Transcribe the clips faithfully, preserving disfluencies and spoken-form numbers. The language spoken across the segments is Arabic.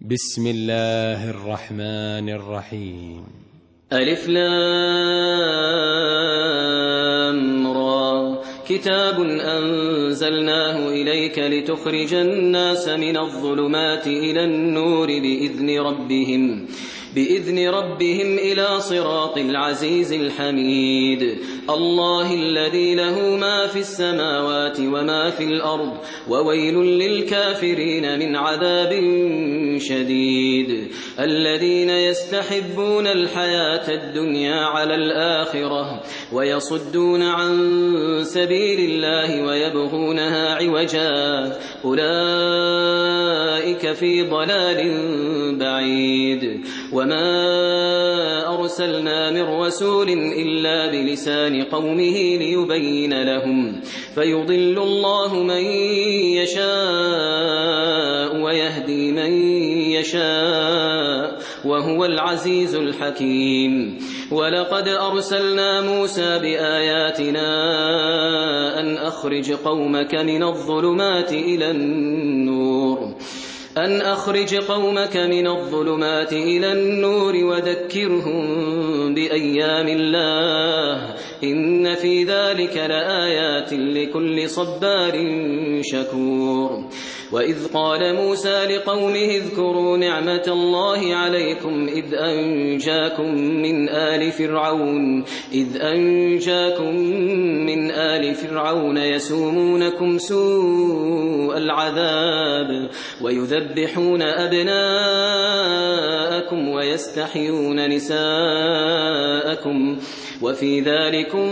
بسم الله الرحمن الرحيم. ألف لام را كتاب أنزلناه إليك لتخرج الناس من الظلمات إلى النور بإذن ربهم بإذن ربهم إلى صراط العزيز الحميد. الله الذي له ما في السماوات وما في الأرض وويل للكافرين من عذاب شديد. الذين يستحبون الحياة الدنيا على الآخرة ويصدون عن سبيل الله ويبغونها عوجا أولئك في ضلال بعيد. وما أرسلنا من رسول إلا بلسان قومه ليبين لهم فيضل الله من يشاء ويهدي من يشاء وهو العزيز الحكيم. ولقد أرسلنا موسى بآياتنا أن أخرج قومك من الظلمات إلى النور أن أخرج قومك من الظلمات إلى النور وذكرهم بأيام الله إن في ذلك لآيات لكل صبار شكور. وإذ قال موسى لقومه اذكروا نعمة الله عليكم إذ أنجاكم من آل فرعون إذ أنجاكم من آل فرعون يسومونكم سوء العذاب ويذبحون أبناءكم ويستحيون نساءكم وفي ذلكم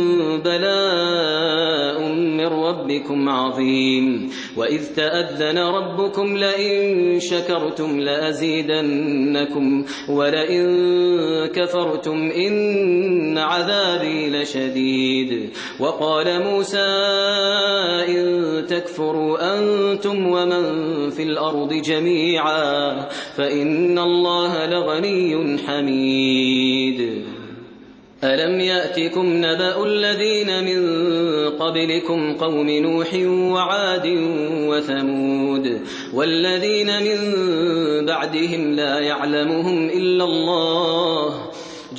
بلاء من ربكم عظيم. وإذ تأذن ربكم لئن شكرتم لأزيدنكم ولئن كفرتم إن عذابي لشديد. وقال موسى إن تكفروا أنتم ومن في الأرض جميعا فإن الله لغني حميد. ألم يأتكم نبأ الذين من قبلكم قوم نوح وعاد وثمود والذين من بعدهم لا يعلمهم إلا الله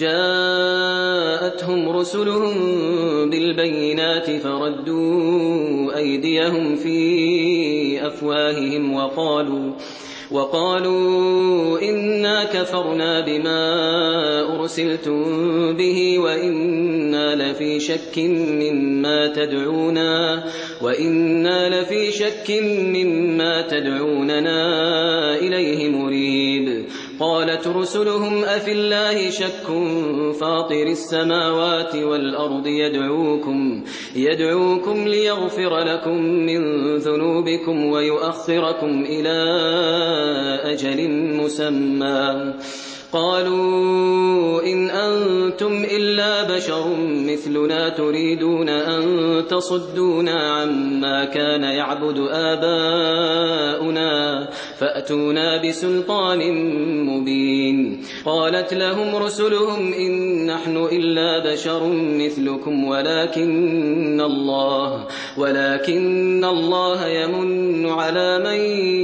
جاءتهم رسلهم بالبينات فردوا أيديهم في أفواههم وقالوا وقالوا إنا كفرنا بما أرسلتم به وإنا لفي شك مما تدعونا وإنا لفي شك مما تدعوننا إليه مريب. قالت رسلهم أفي الله شك فاطر السماوات والأرض يدعوكم يدعوكم ليغفر لكم من ذنوبكم ويؤخركم إلى أجل مسمى. قالوا إن أنتم إلا بشر مثلنا تريدون أن تصدونا عما كان يعبد آباؤنا فأتونا بسلطان مبين. قالت لهم رسلهم إن نحن إلا بشر مثلكم ولكن الله ولكن الله يمن على من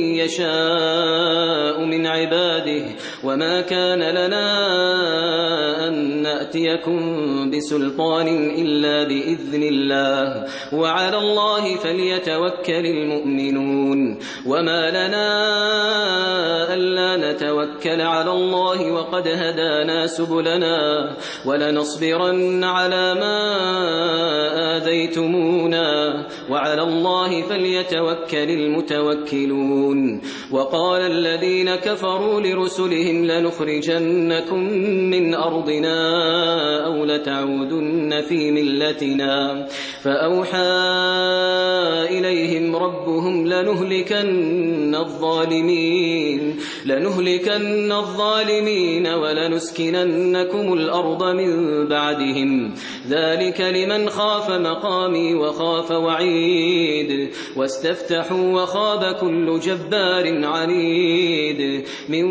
يشاء من عباده وما كان لنا أن نأتيكم بسلطان إلا بإذن الله وعلى الله فليتوكل المؤمنون. وما لنا ألا نتوكل على الله وقد هدانا سبلنا ولنصبرن على ما آذيتمونا وعلى الله فليتوكل المتوكلون. وقال الذين كفروا لرسلهم لنخرجنكم من أرضنا أو لتعودن في ملتنا فأوحى إليهم ربهم لنهلكن الظالمين لنهلكن الظالمين ولنسكننكم الأرض من بعدهم ذلك لمن خاف مقامي وخاف وعيد. واستفتحوا وخاب كل جبار عنيد من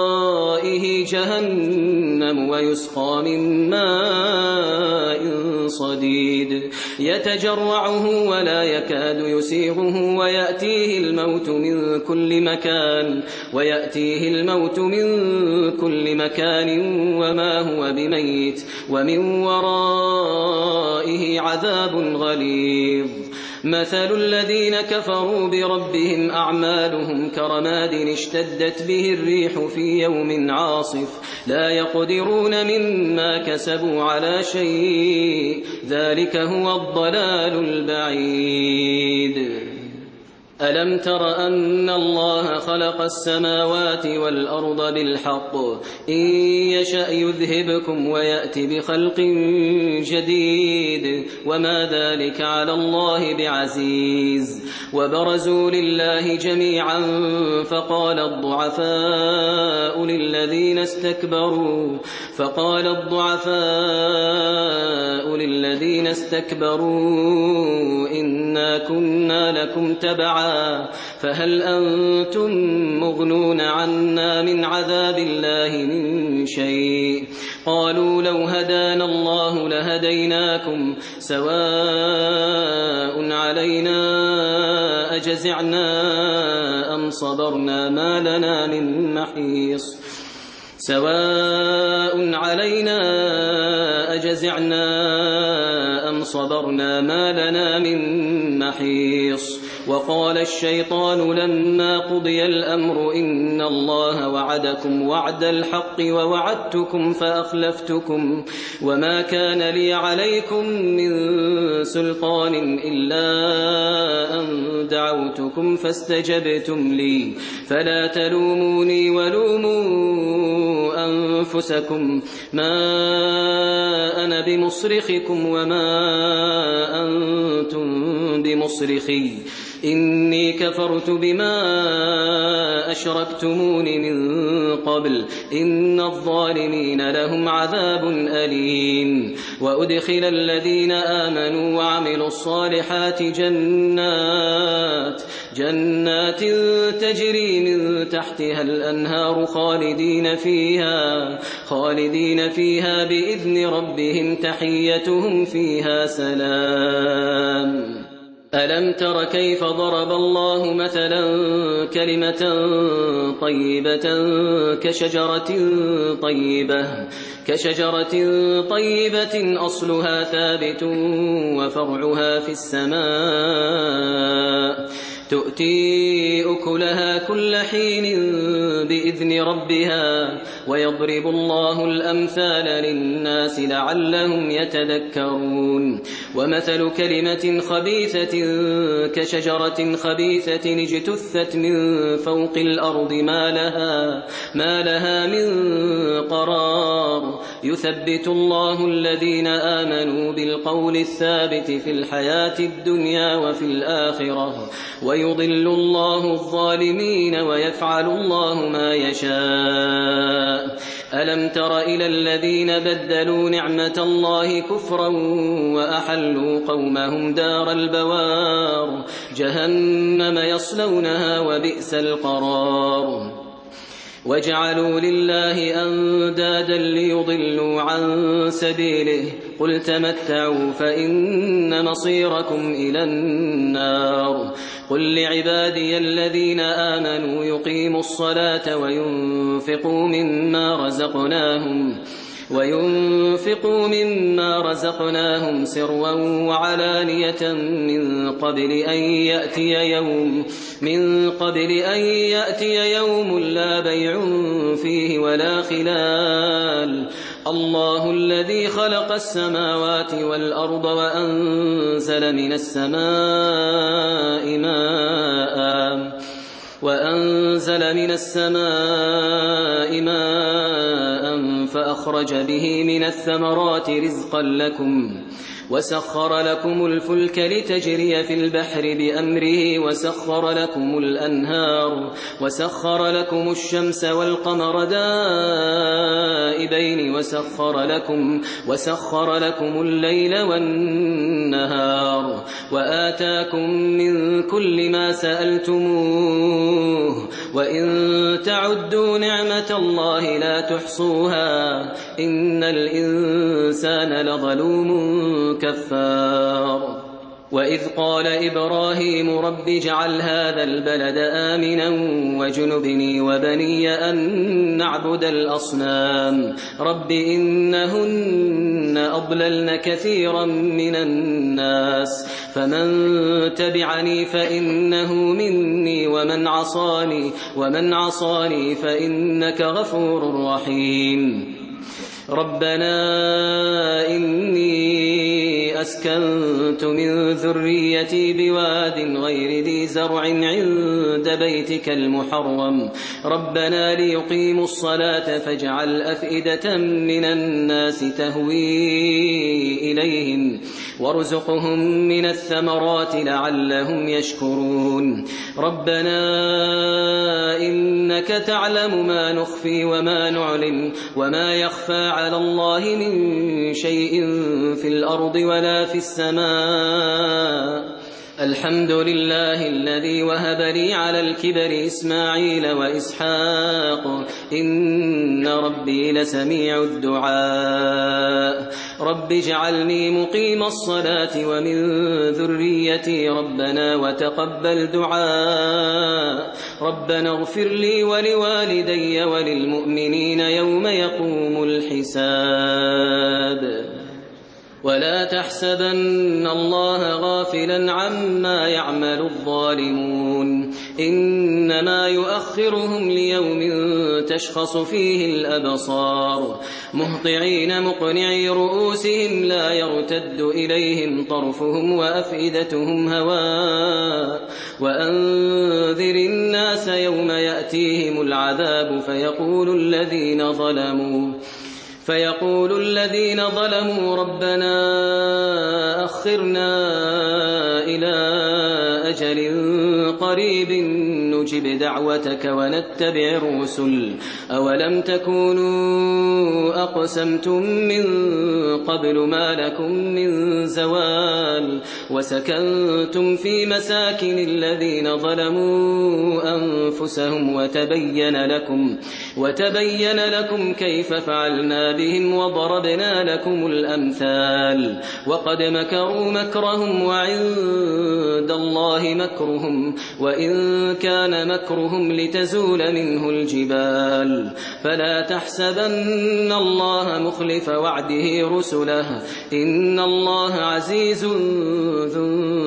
ورائه جهنم ويسقى من ماء صديد يتجرعه ولا يكاد يسيغه ويأتيه الموت من كل مكان ويأتيه الموت من كل مكان وما هو بميت ومن ورائه عذاب غليظ مثل الذين كفروا بربهم أعمالهم كرماد اشتدت به الريح في يوم عاصف لا يقدرون مما كسبوا على شيء ذلك هو الضلال البعيد ألم تر أن الله خلق السماوات والأرض بالحق إن يشأ يذهبكم ويأتي بخلق جديد وما ذلك على الله بعزيز وبرزوا لله جميعا فقال الضعفاء للذين استكبروا فقال الضعفاء للذين استكبروا إنا كنا لكم تبعا فهل أنتم مغنون عنا من عذاب الله من شيء قالوا لو هدانا الله لهديناكم سواء علينا أجزعنا أم صبرنا ما لنا من محيص سواء علينا أجزعنا أم صبرنا ما لنا من محيص وقال الشيطان لما قضي الأمر إن الله وعدكم وعد الحق ووعدتكم فأخلفتكم وما كان لي عليكم من سلطان إلا أن دعوتكم فاستجبتم لي فلا تلوموني ولوموا أنفسكم ما أنا بمصرخكم وما أنتم بمصرخي إني كفرت بما أشركتمون من قبل إن الظالمين لهم عذاب أليم وأدخل الذين آمنوا وعملوا الصالحات جنات جنات تجري من تحتها الأنهار خالدين فيها خالدين فيها بإذن ربهم تحيتهم فيها سلام ألم تر كيف ضرب الله مثلا كلمة طيبة كشجرة طيبة كشجرة طيبة أصلها ثابت وفرعها في السماء تؤتي أكلها كل حين بإذن ربها ويضرب الله الأمثال للناس لعلهم يتذكرون ومثل كلمة خبيثة كشجرة خبيثة اجتثت من فوق الأرض ما لها, ما لها من قرار يثبت الله الذين آمنوا بالقول الثابت في الحياة الدنيا وفي الآخرة ويضل الله الظالمين ويفعل الله ما يشاء ألم تر إلى الذين بدلوا نعمة الله كفرا وأحلوا قومهم دار البوار جهنم يصلونها وبئس القرار وجعلوا لله أندادا ليضلوا عن سبيله قل تمتعوا فإن مصيركم إلى النار قل لعبادي الذين آمنوا يقيموا الصلاة وينفقوا مما رزقناهم وينفقوا مما رزقناهم سرا وعلانية من قبل أن يأتي يوم من قبل أن يأتي يوم لا بيع فيه ولا خلال الله الذي خلق السماوات والأرض وأنزل من السماء ماء وأنزل من السماء ماء فأخرج به من الثمرات رزقا لكم وسخر لكم الفلك لتجري في البحر بأمره وسخر لكم الأنهار وسخر لكم الشمس والقمر دائبين وسخر لكم وسخر لكم الليل والنهار وآتاكم من كل ما سألتموه وإن تعدوا نعمة الله لا تحصوها إن الإنسان لظلوم كفار وإذ قال إبراهيم رب اجعل هذا البلد آمنا وجنبني وبني أن نعبد الأصنام رب إنهن أضللن كثيرا من الناس فمن تبعني فإنه مني ومن عصاني, ومن عصاني فإنك غفور رحيم ربنا إني أسكنت من ذريتي بواد غير ذي زرع عند بيتك المحرم ربنا ليقيموا الصلاة فاجعل أفئدة من الناس تهوي إليهم وارزقهم من الثمرات لعلهم يشكرون ربنا إنك تعلم ما نخفي وما نعلن وما يخفى على الله من شيء في الأرض ولا في السماء الحمد لله الذي وهب لي على الكبر إسماعيل وإسحاق إن ربي لسميع الدعاء رب اجعلني مقيم الصلاة ومن ذريتي ربنا وتقبل دعاء ربنا اغفر لي ولوالدي وللمؤمنين يوم يقوم الحساب ولا تحسبن الله غافلا عما يعمل الظالمون إنما يؤخرهم ليوم تشخص فيه الأبصار مهطعين مقنعي رؤوسهم لا يرتد إليهم طرفهم وأفئدتهم هواء وأنذر الناس يوم يأتيهم العذاب فيقول الذين ظلموا فيقول الذين ظلموا ربنا أخرنا إلى أجل قريب نجب دعوتك ونتبع الرسل أولم تكونوا أقسمتم من قبل ما لكم من زوال وسكنتم في مساكن الذين ظلموا أنفسهم وتبين لكم, وتبين لكم كيف فعلنا بهم وضربنا لكم الأمثال وقد مكروا مكرهم وعند الله مكرهم وإن كان مكرهم لتزول منه الجبال فلا تحسبن الله مخلف وعده رسله إن الله عزيز ذو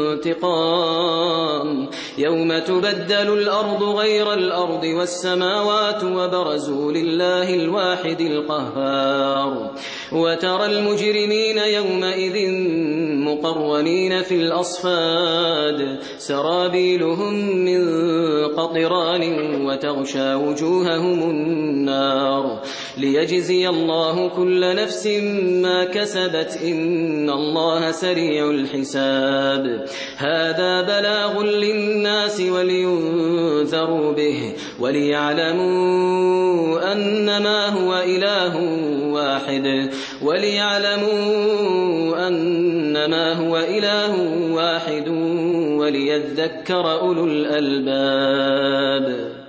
انتقام يوم تبدل الأرض غير الأرض والسماوات وبرزوا لله الواحد القهار وترى المجرمين يومئذ مقرنين في الأصفاد سرابيلهم من قطران وتغشى وجوههم النار ليجزي الله كل نفس ما كسبت إن الله سريع الحساب هذا بلاغ للناس ولينذروا به وليعلموا أنما هو إله واحد وليعلموا أنما هو إله واحد وليذكر أولو الألباب